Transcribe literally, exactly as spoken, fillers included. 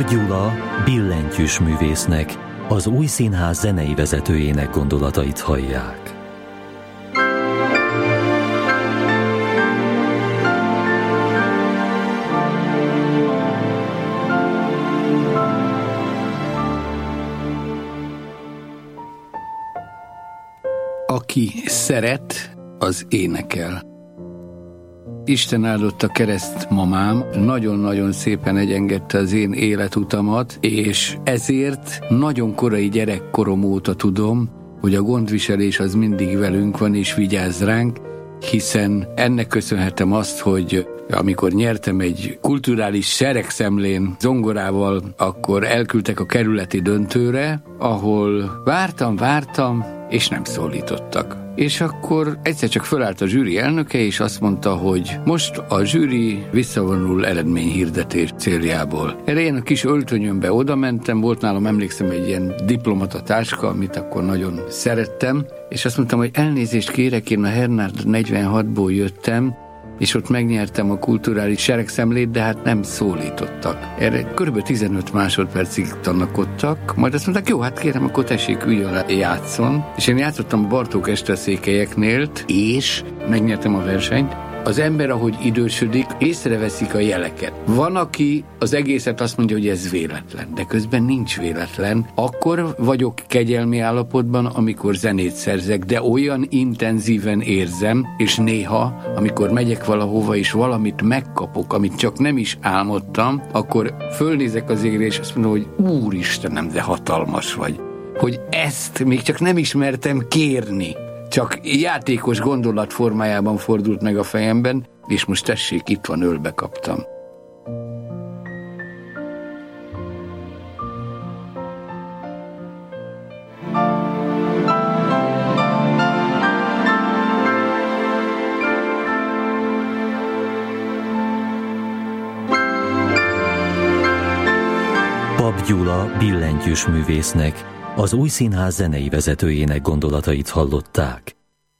Gyula billentyűs művésznek, az Új Színház zenei vezetőjének gondolatait hallják. Aki szeret, az énekel. Isten áldotta kereszt mamám, nagyon-nagyon szépen egyengedte az én életutamat, és ezért nagyon korai gyerekkorom óta tudom, hogy a gondviselés az mindig velünk van és vigyáz ránk, hiszen ennek köszönhetem azt, hogy amikor nyertem egy kulturális seregszemlén zongorával, akkor elküldtek a kerületi döntőre, ahol vártam, vártam, és nem szólítottak. És akkor egyszer csak fölállt a zsűri elnöke, és azt mondta, hogy most a zsűri visszavonul eredményhirdetés céljából. Erre én a kis öltönyömbe oda mentem, volt nálam, emlékszem, egy ilyen diplomata táska, amit akkor nagyon szerettem, és azt mondtam, hogy elnézést kérek, én a Hernard negyvenhatból jöttem, és ott megnyertem a kulturális seregszemlét, de hát nem szólítottak. Erre körülbelül tizenöt másodpercig tanakodtak, majd azt mondták, jó, hát kérem, akkor tessék, üljön le, játszon. És én játszottam a Bartók Eszterszékelyeknél, és megnyertem a versenyt. Az ember, ahogy idősödik, észreveszik a jeleket. Van, aki az egészet azt mondja, hogy ez véletlen, de közben nincs véletlen. Akkor vagyok kegyelmi állapotban, amikor zenét szerzek, de olyan intenzíven érzem, és néha, amikor megyek valahova, és valamit megkapok, amit csak nem is álmodtam, akkor fölnézek az égre, és azt mondom, hogy Úristenem, de hatalmas vagy. Hogy ezt még csak nem ismertem kérni. Csak játékos gondolat formájában fordult meg a fejemben, és most tessék, itt van, ölbe kaptam. Pap Gyula billentyűs művésznek, az Új Színház zenei vezetőjének gondolatait hallották.